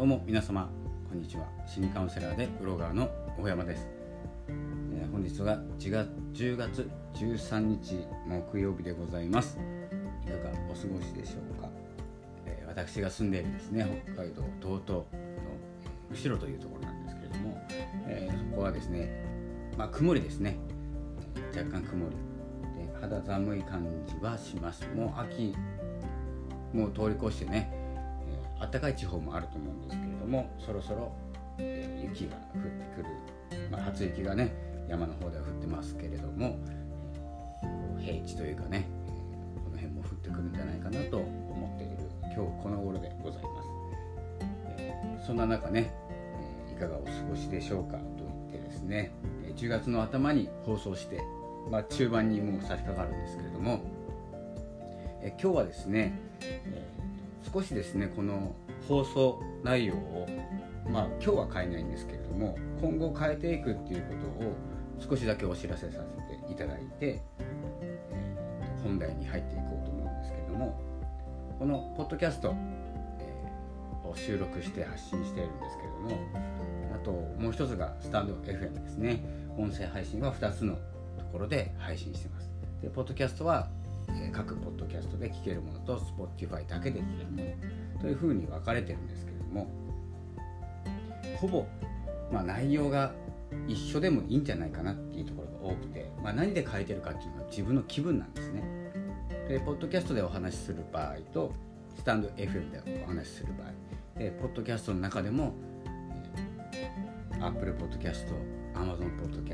うも皆様こんにちは。心理カウンセラーでブロガーの大山です。本日は10月13日木曜日でございます。いかがお過ごしでしょうか。私が住んでいるですね、北海道道東の釧路というところなんですけれども、そこはですね、曇りですね。若干曇りで肌寒い感じはします。もう秋もう通り越してね、暖かい地方もあると思うんですけれども、そろそろ、雪が降ってくる、初雪がね山の方では降ってますけれども、平地というかね、この辺も降ってくるんじゃないかなと思っている今日この頃でございます。そんな中ね、いかがお過ごしでしょうかと言ってですね、10月の頭に放送して、中盤にもう差し掛かるんですけれども、今日はですね、少しですねこの放送内容を、今日は変えないんですけれども、今後変えていくっていうことを少しだけお知らせさせていただいて、本題に入っていこうと思うんですけれども、このポッドキャスト、を収録して発信しているんですけれども、あともう一つがスタンド FM ですね。音声配信は2つのところで配信しています。でポッドキャストは各ポッドキャストで聞けるものと Spotify だけで聞けるものというふうに分かれてるんですけれども、ほぼ、内容が一緒でもいいんじゃないかなっていうところが多くて、何で変えてるかっていうのは自分の気分なんですね。でポッドキャストでお話しする場合とスタンド FM でお話しする場合で、ポッドキャストの中でも、Apple Podcast、Amazon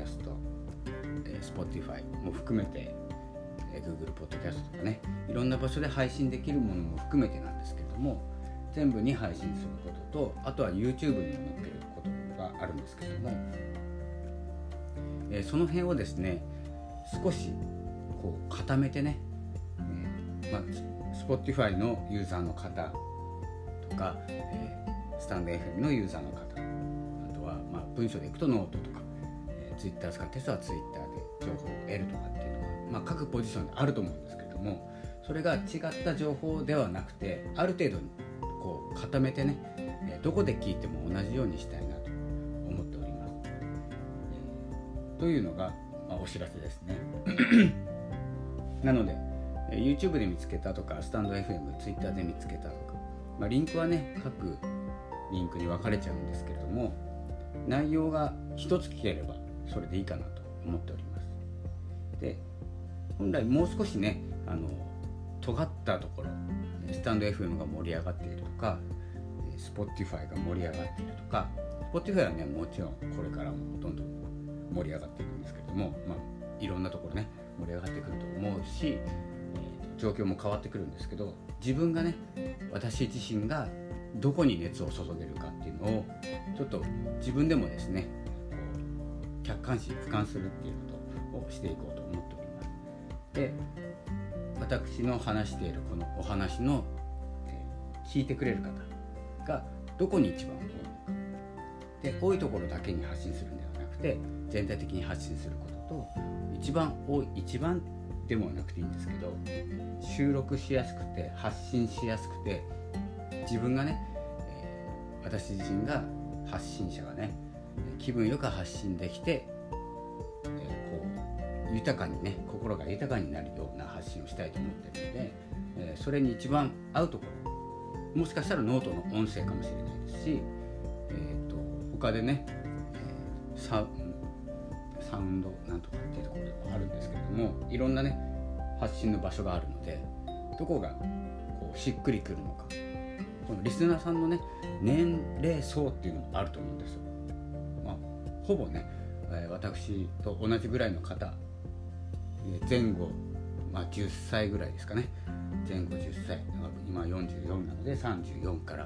Podcast、Spotify も含めてGoogle ポッドキャストとかね、いろんな場所で配信できるものも含めてなんですけれども、全部に配信することと、あとは YouTube にも載っけることがあるんですけれども、その辺をですね少しこう固めてね、Spotify のユーザーの方とか、スタンド FM のユーザーの方、あとは文章でいくとノートとか、Twitter 使ってる人は Twitter で情報を得るとかっていうのは、各ポジションであると思うんですけれども、それが違った情報ではなくて、ある程度にこう固めてね、どこで聞いても同じようにしたいなと思っております。というのが、お知らせですね。なので、YouTube で見つけたとか、スタンド FM、Twitter で見つけたとか、リンクはね各リンクに分かれちゃうんですけれども、内容が一つ聞ければそれでいいかなと思っております。で本来もう少しね尖ったところ、スタンド FM が盛り上がっているとか、Spotify が盛り上がっているとか、Spotify はねもちろんこれからもどんどん盛り上がっていくんですけれども、いろんなところね盛り上がってくると思うし、状況も変わってくるんですけど、自分がね私自身がどこに熱を注げるかっていうのをちょっと自分でもですねこう客観視俯瞰するっていうことをしていこうと思っております。で私の話しているこのお話の、聞いてくれる方がどこに一番多いのかで、多いところだけに発信するんではなくて全体的に発信することと、一番でもなくていいんですけど、収録しやすくて発信しやすくて、自分がね、私自身が発信者がね気分よく発信できて、こう豊かにね心が豊かになるような発信をしたいと思っているので、それに一番合うところ、もしかしたらノートの音声かもしれないですし、他でね、サウンドなんとかっていうところでもあるんですけれども、いろんなね発信の場所があるので、どこがこうしっくりくるのか、このリスナーさんのね年齢層っていうのもあると思うんですよ。ほぼね、私と同じぐらいの方、前後、10歳ぐらいですかね、前後10歳、今44なので34から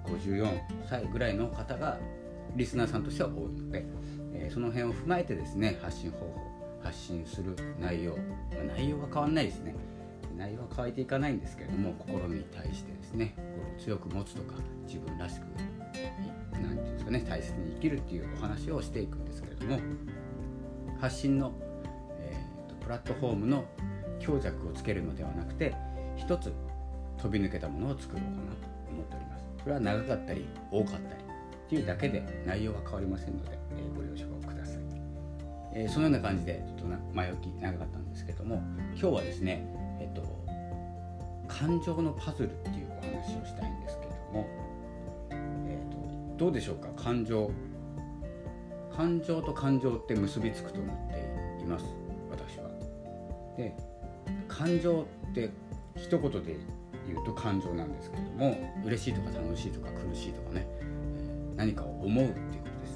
54歳ぐらいの方がリスナーさんとしては多いので、その辺を踏まえてですね、発信方法、発信する内容、内容は変わんないですね。内容は変えていかないんですけれども、心に対してですね心を強く持つとか、自分らしくなんていうんですかね、大切に生きるっていうお話をしていくんですけれども、発信の、プラットフォームの強弱をつけるのではなくて、一つ飛び抜けたものを作ろうかなと思っております。 それは長かったり多かったりっていうだけで内容は変わりませんので、ご了承ください。そのような感じでちょっと前置き長かったんですけども、今日はですね、感情のパズルっていうお話をしたいんですけれども、どうでしょうか。感情と感情って結びつくと思っています、私は。で、感情って一言で言うと感情なんですけれども、嬉しいとか楽しいとか苦しいとかね、何かを思うっていうことです。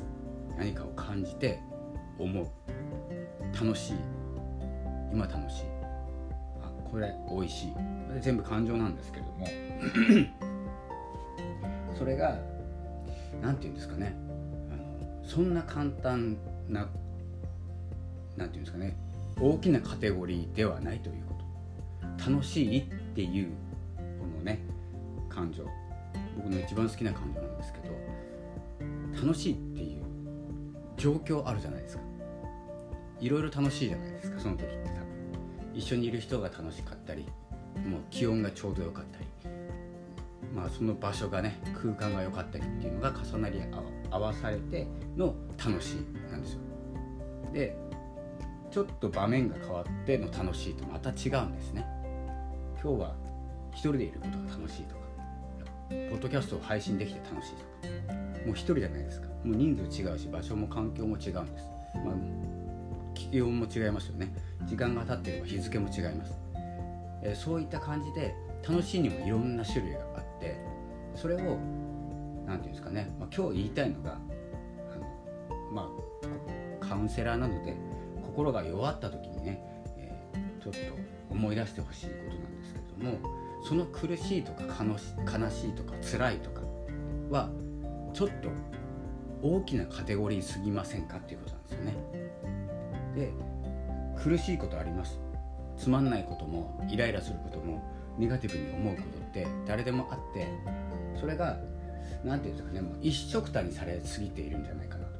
何かを感じて思う。楽しい、今楽しい、これ美味しい、これ全部感情なんですけれどもそれがなんていうんですかね、そんな簡単な、なんていうんですかね、大きなカテゴリーではないということ。楽しいっていうこのね感情、僕の一番好きな感情なんですけど、楽しいっていう状況あるじゃないですか。いろいろ楽しいじゃないですか。その時って多分一緒にいる人が楽しかったり、もう気温がちょうど良かったり、その場所がね、空間が良かったりっていうのが重なり合わされての楽しいなんですよ。で、ちょっと場面が変わっての楽しいとまた違うんですね。今日は一人でいることが楽しいとか、ポッドキャストを配信できて楽しいとか、もう一人じゃないですか。もう人数違うし、場所も環境も違うんです。気温も違いますよね。時間が経っていれば日付も違います。そういった感じで楽しいにもいろんな種類があって、それをなんていうんですかね、今日言いたいのがカウンセラーなので心が弱った時にね、ちょっと思い出してほしいことなんですけれども、その苦しいとか悲しいとか辛いとかはちょっと大きなカテゴリーすぎませんかっていうことなんですよね。で、苦しいことあります。つまんないこともイライラすることもネガティブに思うことって誰でもあって、それがなんていうんですかね、もう一緒くたにされすぎているんじゃないかなと思って。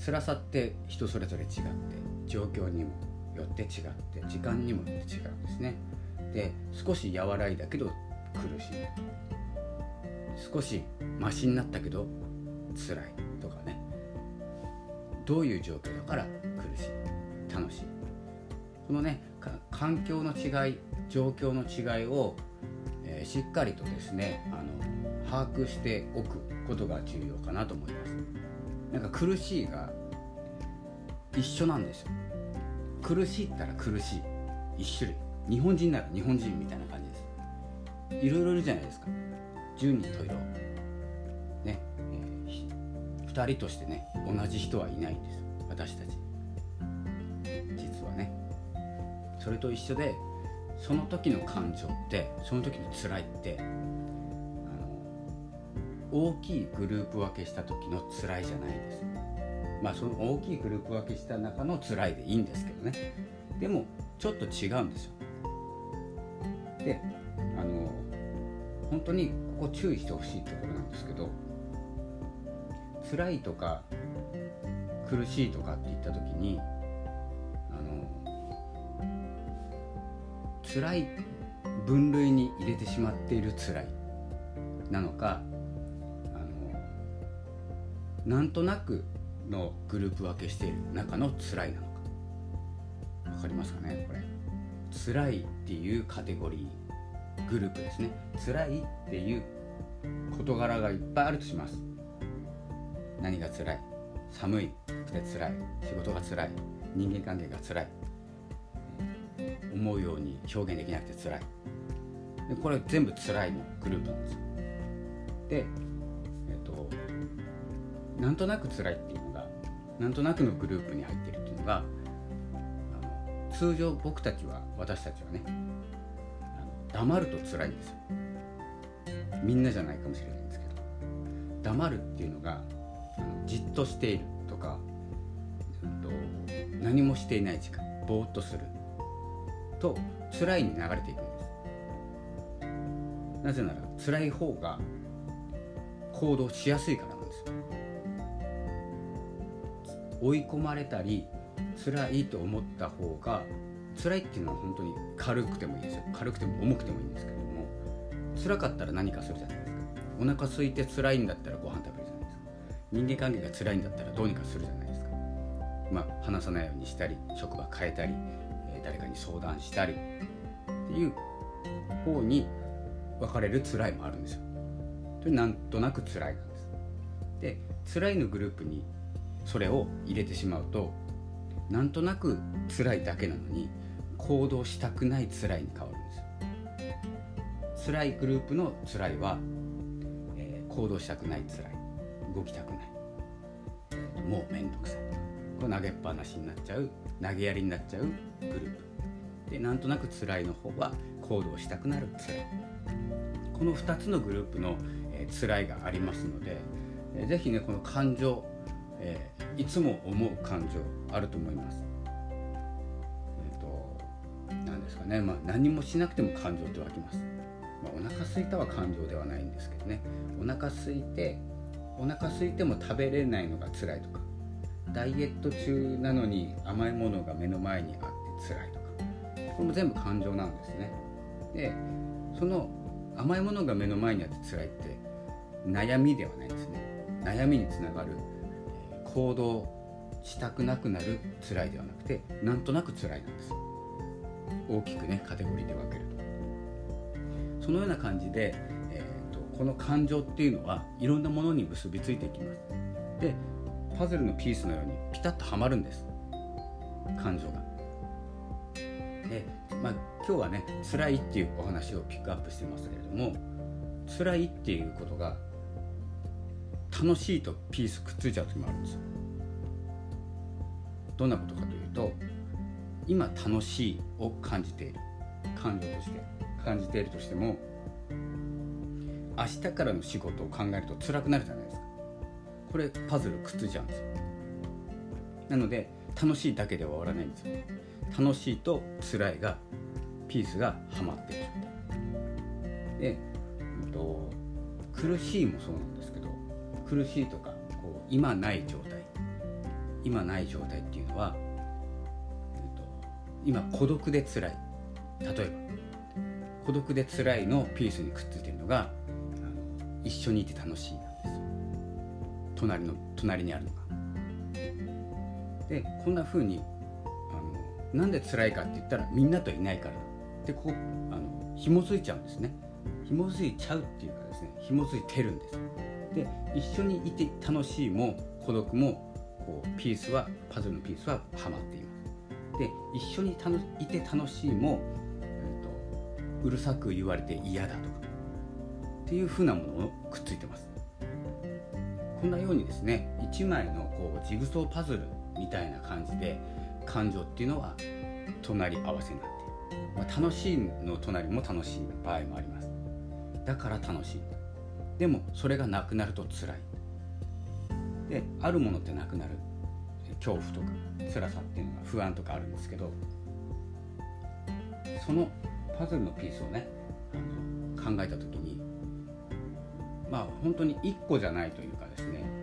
辛さって人それぞれ違って、状況にもよって違って、時間にもよって違うんですね。で、少し和らいだけど苦しい、少しマシになったけど辛いとかね、どういう状況だから苦しい、楽しい、このね環境の違い、状況の違いを、しっかりとですね把握しておくことが重要かなと思います。なんか苦しいが一緒なんですよ。苦しいったら苦しい一種類、日本人なら日本人みたいな感じです。いろいろいるじゃないですか。十人十色ね、2人としてね同じ人はいないんです、私たち実はね。それと一緒で、その時の感情って、その時の辛いって大きいグループ分けした時の辛いじゃないです。その大きいグループ分けした中の辛いでいいんですけどね。でもちょっと違うんですよ。で、本当にここ注意してほしいところなんですけど、辛いとか苦しいとかって言った時に辛い分類に入れてしまっている辛いなのか、なんとなくのグループ分けしている中の辛いなのか、わかりますかね。これ辛いっていうカテゴリー、グループですね。辛いっていう事柄がいっぱいあるとします。何が辛い？寒いくて辛い、仕事が辛い、人間関係が辛い、思うように表現できなくて辛い。で、これ全部辛いのグループなんですよ。で、なんとなく辛いっていうのが、なんとなくのグループに入っているっていうのが、通常私たちはね、黙ると辛いんですよ。みんなじゃないかもしれないんですけど、黙るっていうのがじっとしているとか、何もしていない時間、ぼーっとすると辛いに流れていくんです。なぜなら辛い方が行動しやすいからなんですよ。追い込まれたり辛いと思った方が、辛いっていうのは本当に軽くてもいいですよ。軽くても重くてもいいんですけれども、辛かったら何かするじゃないですか。 お腹空いて辛いんだったらご飯食べるじゃないですか。人間関係が辛いんだったらどうにかするじゃないですか。話さないようにしたり、職場変えたり、誰かに相談したりっていう方に分かれる辛いもあるんですよ。なんとなく辛いなんです。で、辛いのグループにそれを入れてしまうと、なんとなく辛いだけなのに行動したくない辛いに変わるんですよ。辛いグループの辛いは、行動したくない辛い、動きたくない、もうめんどくさい、これ投げっぱなしになっちゃう、投げやりになっちゃうグループで、なんとなく辛いの方は行動したくなる辛い。この2つのグループの、辛いがありますので、ぜひね、この感情、いつも思う感情あると思います。何ですかね、何もしなくても感情って湧きます。お腹空いたは感情ではないんですけどね。お腹空いても食べれないのが辛いとか、ダイエット中なのに甘いものが目の前にあって辛いとか、これも全部感情なんですね。で、その甘いものが目の前にあって辛いって悩みではないんですね。悩みにつながる、行動したくなくなる辛いではなくて、なんとなく辛いなんです。大きくね、カテゴリーで分けるとそのような感じで、この感情っていうのはいろんなものに結びついていきます。で、パズルのピースのようにピタッとはまるんです、感情が。で、今日はね、辛いっていうお話をピックアップしてますけれども、辛いっていうことが楽しいとピースくっついちゃう時もあるんですよ。どんなことかというと、今楽しいを感じている、感情として感じているとしても、明日からの仕事を考えると辛くなるじゃないですか。これパズルくっついちゃうんですよ。なので楽しいだけでは終わらないんですよ。楽しいと辛いがピースがはまっている状態で、苦しいもそうなんですけど、苦しいとか今ない状態っていうのは、今孤独で辛い、例えば孤独で辛いのピースにくっついているのが、一緒にいて楽しいなんですよ。隣にあるのが。で、こんな風になんで辛いかって言ったら、みんなといないからで、紐づいちゃうんですね。紐づいちゃうっていうかですね、紐づいてるんです。で、一緒にいて楽しいも孤独もパズルのピースははまっています。で、一緒にいて楽しいも、うるさく言われて嫌だとかっていう風なものをくっついてます。こんなようにですね、一枚のジグソーパズルみたいな感じで、感情っていうのは隣り合わせになっている。楽しいの隣も楽しい場合もあります。だから楽しい。でもそれがなくなると辛い。で、あるものってなくなる、恐怖とか辛さっていうのが、不安とかあるんですけど、そのパズルのピースをね、考えた時に、本当に一個じゃないというかですね、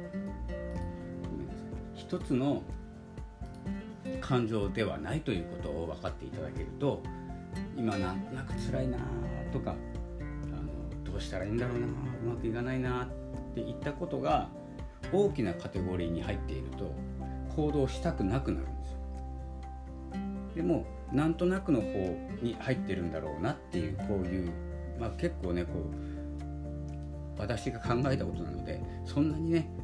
一つの感情ではないということを分かっていただけると、今なんとなく辛いなとか、どうしたらいいんだろうな、うまくいかないなっていったことが大きなカテゴリーに入っていると行動したくなくなるんですよ。でもなんとなくの方に入ってるんだろうなっていう、こういう、結構ね、私が考えたことなので、そんなにね、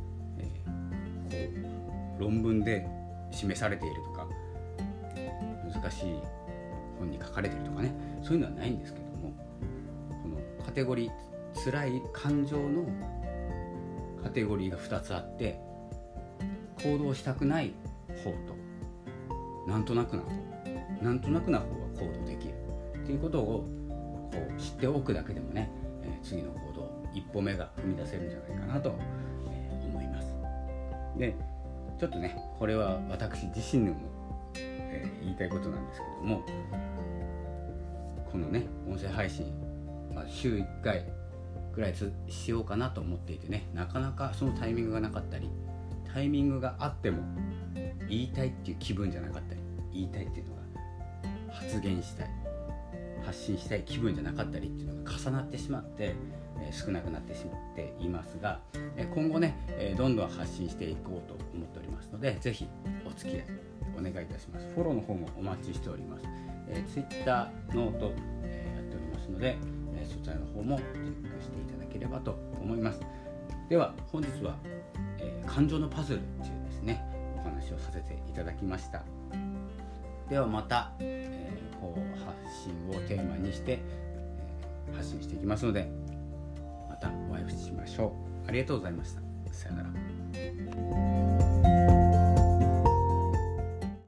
論文で示されているとか、難しい本に書かれているとかね、そういうのはないんですけども、このカテゴリー、辛い感情のカテゴリーが2つあって、行動したくない方となんとなくな方は行動できるっていうことを知っておくだけでもね、次の行動一歩目が踏み出せるんじゃないかなと、思います。で、ちょっとね、これは私自身のも、言いたいことなんですけれども、このね、音声配信、週1回ぐらいしようかなと思っていてね、なかなかそのタイミングがなかったり、タイミングがあっても言いたいっていう気分じゃなかったり、言いたいっていうのが発言したい、 発信したい気分じゃなかったりっていうのが重なってしまって、少なくなってしまっていますが、今後ね、どんどん発信していこうと思っておりますので、ぜひお付き合いお願いいたします。フォローの方もお待ちしております。Twitter、ノート、やっておりますので、そちらの方もチェックしていただければと思います。では本日は、感情のパズルというですねお話をさせていただきました。ではまた、発信をテーマにして、発信していきますので、またお会いしましょう。ありがとうございました。さよなら。